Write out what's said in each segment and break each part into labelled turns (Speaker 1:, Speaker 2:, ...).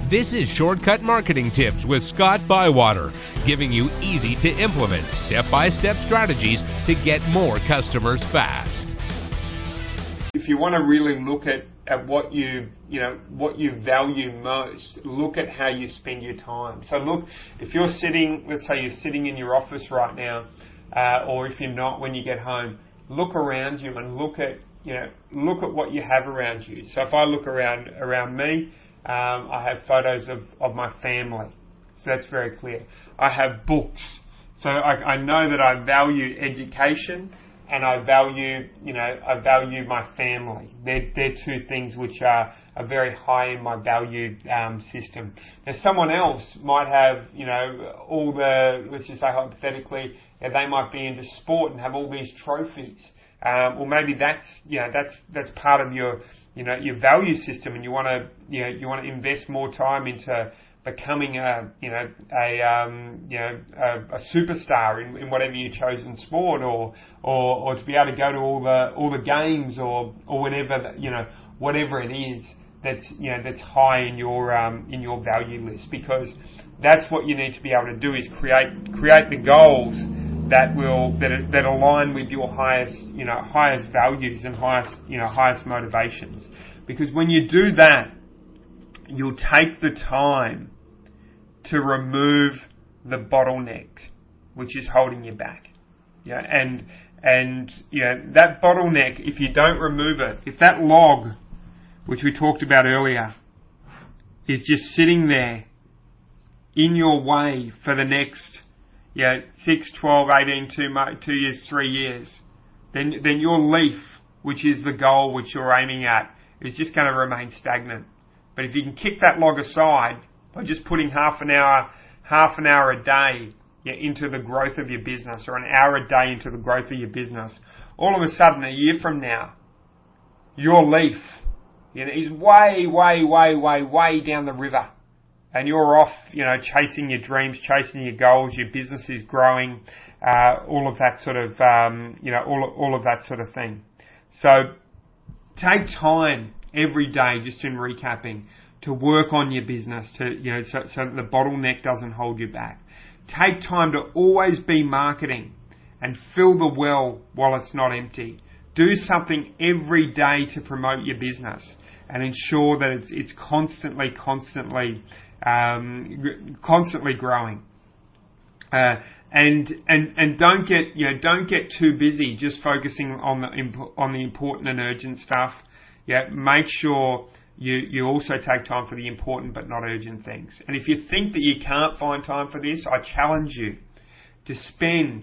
Speaker 1: This is Shortcut Marketing Tips with Scott Bywater, giving you easy to implement step-by-step strategies to get more customers fast.
Speaker 2: If you want to really look at what you value most, look at how you spend your time. So look, if you're sitting, let's say you're sitting in your office right now, or if you're not when you get home, look around you and look at what you have around you. So if I look around me, I have photos of my family, so that's very clear. I have books, so I know that I value education and I value my family. They're two things which are very high in my value system. Now someone else might have all the, let's just say hypothetically, they might be into sport and have all these trophies. Or maybe that's part of your value system, and you want to invest more time into becoming a superstar in whatever your chosen sport, or to be able to go to all the games or whatever it is that's high in your value list, because that's what you need to be able to do, is create the goals that align with your highest values and highest motivations. Because when you do that, you'll take the time to remove the bottleneck which is holding you back. And that bottleneck, if you don't remove it, if that log, which we talked about earlier, is just sitting there in your way for the next 6, 12, 18, 2 years, 3 years, then your leaf, which is the goal which you're aiming at, is just going to remain stagnant. But if you can kick that log aside by just putting half an hour a day into the growth of your business, or an hour a day into the growth of your business, all of a sudden, a year from now, your leaf is way, way, way, way, way down the river. And you're off, chasing your dreams, chasing your goals, your business is growing, all of that sort of, all of that sort of thing. So take time every day, just in recapping, to work on your business, so that the bottleneck doesn't hold you back. Take time to always be marketing and fill the well while it's not empty. Do something every day to promote your business and ensure that it's constantly growing, and don't get too busy just focusing on the important and urgent stuff. Make sure you also take time for the important but not urgent things. And if you think that you can't find time for this, I challenge you to spend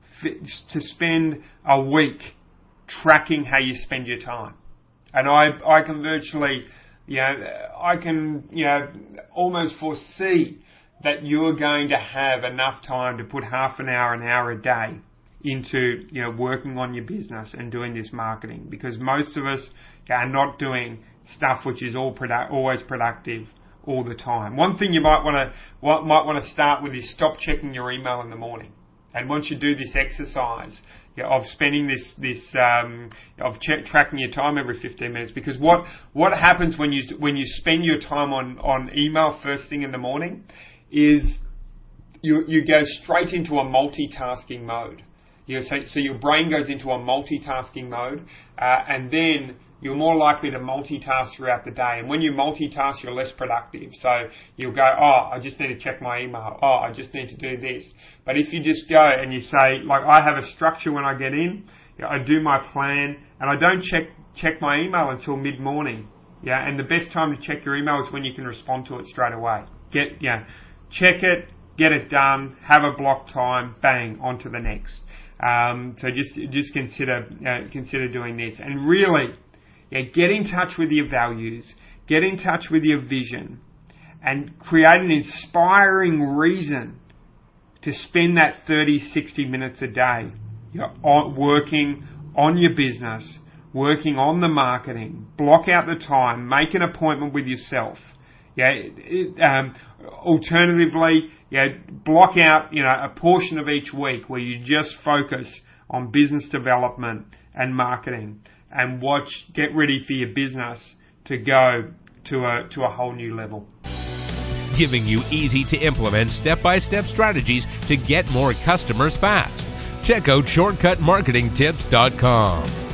Speaker 2: a week tracking how you spend your time. And I can virtually, I can almost foresee that you're going to have enough time to put half an hour a day into working on your business and doing this marketing, because most of us are not doing stuff which is always productive all the time. One thing you might want to start with is stop checking your email in the morning. And once you do this exercise of spending tracking your time every 15 minutes, because what happens when you spend your time on email first thing in the morning is you go straight into a multitasking mode. So your brain goes into a multitasking mode, and then you're more likely to multitask throughout the day. And when you multitask, you're less productive. So you'll go, I just need to check my email. I just need to do this. But if you just go and you say, like, I have a structure when I get in, I do my plan, and I don't check my email until mid-morning. And the best time to check your email is when you can respond to it straight away. Check it, get it done, have a block time, bang, on to the next. So just consider doing this, and really, get in touch with your values, get in touch with your vision, and create an inspiring reason to spend that 30, 60 minutes a day, working on your business, working on the marketing. Block out the time, make an appointment with yourself. Alternatively, block out, a portion of each week where you just focus on business development and marketing, and get ready for your business to go to a whole new level.
Speaker 1: giving you easy to implement step-by-step strategies to get more customers fast. Check out shortcutmarketingtips.com.